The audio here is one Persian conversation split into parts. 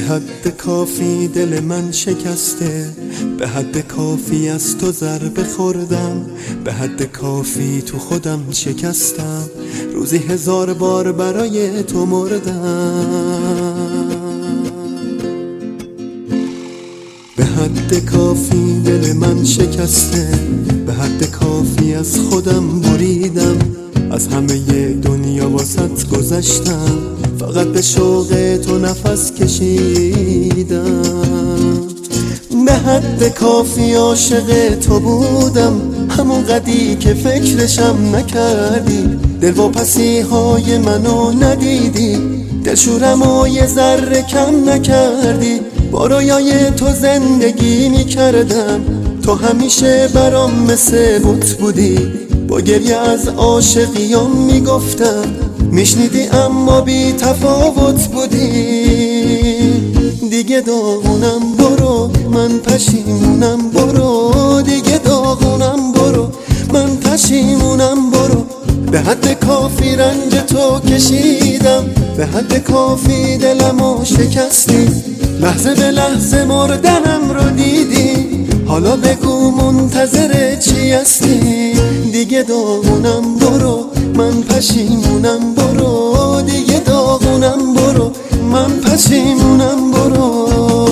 حد کافی دل من شکسته، به حد کافی از تو ضربه خوردم، به حد کافی تو خودم شکستم، روزی 1000 بار برای تو مردم. به حد کافی دل من شکسته، به حد کافی از خودم بریدم، از همه دنیا واسط گذشتم، فقط به شوق تو نفس کشیدم. به حد کافی عاشق تو بودم، همون قدی که فکرشم نکردی، دلواپسی های منو ندیدی، دلشورم و یه ذره کم نکردی. با رویای تو زندگی میکردم، تو همیشه برام مثل بت بودی، با گریه از عاشقیام میگفتم، میشنیدی اما بی تفاوت بودی. دیگه داغونم برو، من پشیمونم برو، دیگه داغونم برو، من پشیمونم برو. به حد کافی رنج تو کشیدم، به حد کافی دلمو شکستی، لحظه به لحظه مردنم رو دیدی، حالا بگو منتظر چی هستی؟ دیگه داغونم برو، من پشیمونم برو، دیگه داغونم برو، من پشیمونم برو.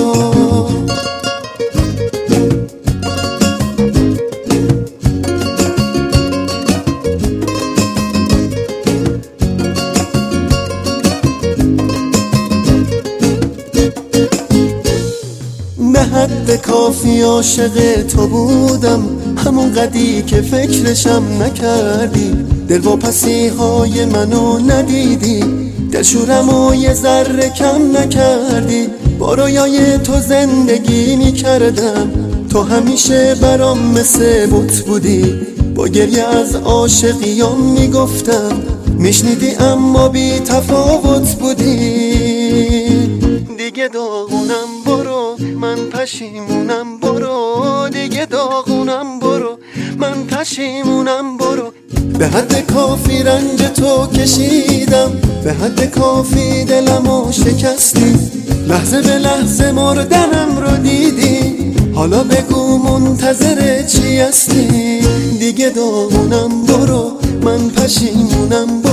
به حد کافی عاشق تو بودم، همون قدی که فکرشم نکردی، دلواپسی های منو ندیدی، دلشورم و یه ذره کم نکردی. با رویای تو زندگی میکردم، تو همیشه برام مثل بت بودی، با گریه از عاشقیام میگفتم، میشنیدی اما بی تفاوت بودی. دیگه داغونم برو، من پشیمونم برو، دیگه داغونم برو، من پشیمونم برو. به حد کافی رنج تو کشیدم، به حد کافی دلمو شکستی، لحظه به لحظه مردنم رو دیدی، حالا بگو منتظر چی هستی؟ دیگه داغونم برو، من پشیمونم